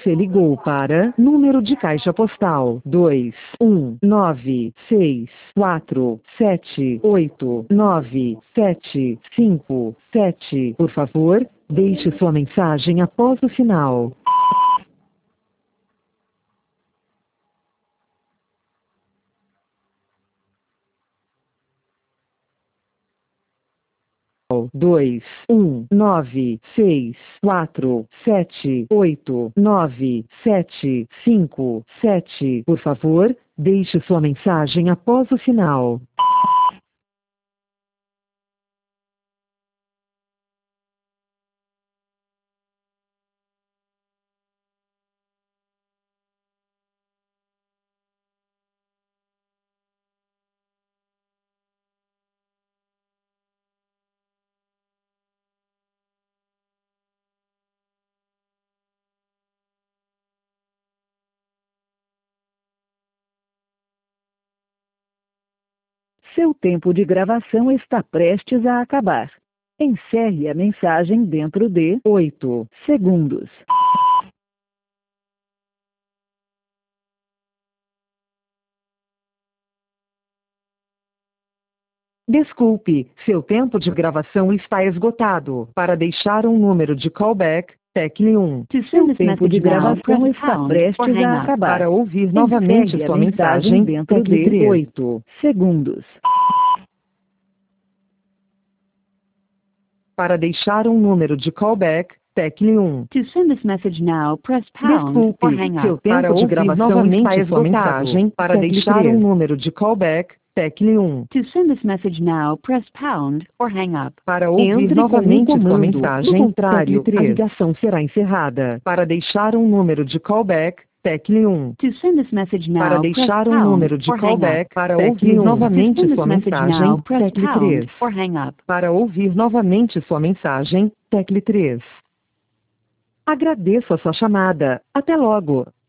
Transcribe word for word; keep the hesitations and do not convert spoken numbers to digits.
Você ligou para número de caixa postal dois um nove seis quatro sete oito nove sete cinco sete. Por favor, deixe sua mensagem após o sinal. dois um nove seis quatro sete oito nove sete cinco sete. Por favor, deixe sua mensagem após o sinal. Seu tempo de gravação está prestes a acabar. Encerre a mensagem dentro de oito segundos. Desculpe, seu tempo de gravação está esgotado. Para deixar um número de callback, tecle um. Seu tempo de gravação está prestes a acabar. Para ouvir novamente sua mensagem dentro de oito segundos. Para deixar um número de callback, tecle um. To send this message now, press pound Desculpe, or hang seu up. tempo de gravação está esgotado. Para deixar um número de callback, tecle um. To send this message now, press pound or hang up. Para ouvir novamente sua mensagem, no contrário, a ligação será encerrada. Para deixar um número de callback, tecle um. To send this message now, Para press deixar um pound número de or hang up. callback, para Tecle ouvir um. novamente To send sua this message mensagem, now, press tecle pound três. or hang up. Para ouvir novamente sua mensagem, tecle três. Agradeço a sua chamada. Até logo.